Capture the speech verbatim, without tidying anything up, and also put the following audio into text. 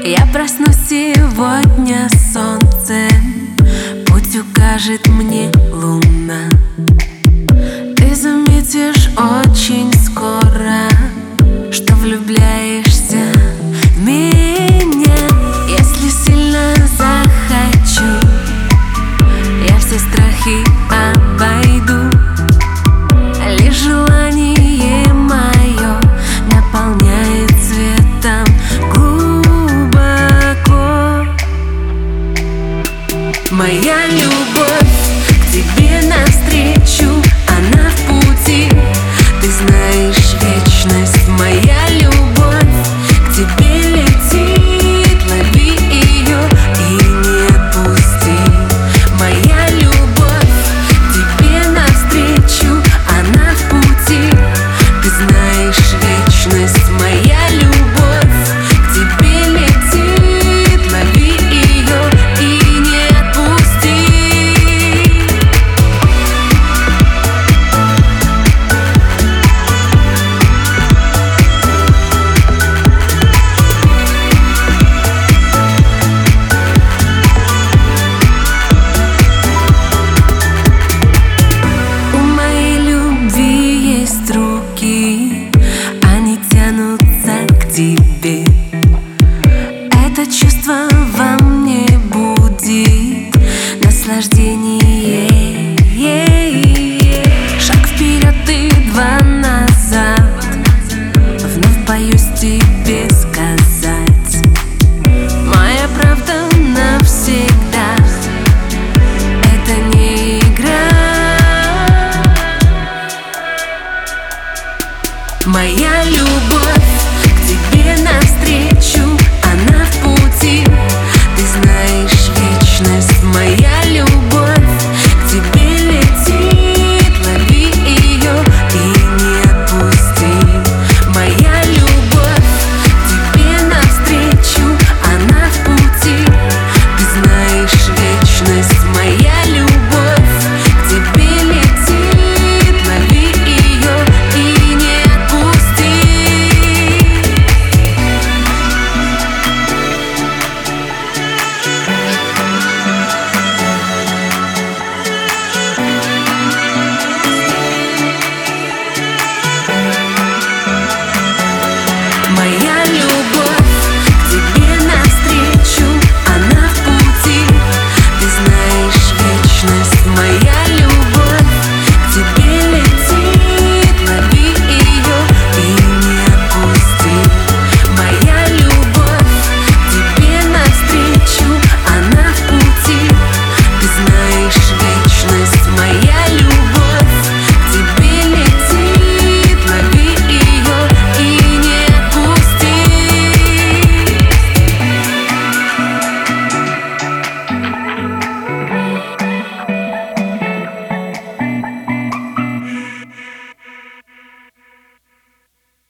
Я проснусь сегодня с солнцем, путь укажет мне луна. Ты заметишь очень скоро, что влюбляешься в меня. Если сильно захочу, я все страхи обойду. Лишь желание мое наполняет светом глубоко. Моя любовь к тебе навстречу, она в пути. Ты знаешь, вечность моя любовь к тебе летит. Лови ее и не отпусти. Моя любовь к тебе навстречу, она в пути. Ты знаешь, вечность моя любовь к тебе летит. Лови ее и не отпусти. У моей любви есть руки, они тянутся к тебе. Это чувство во мне будет наслаждение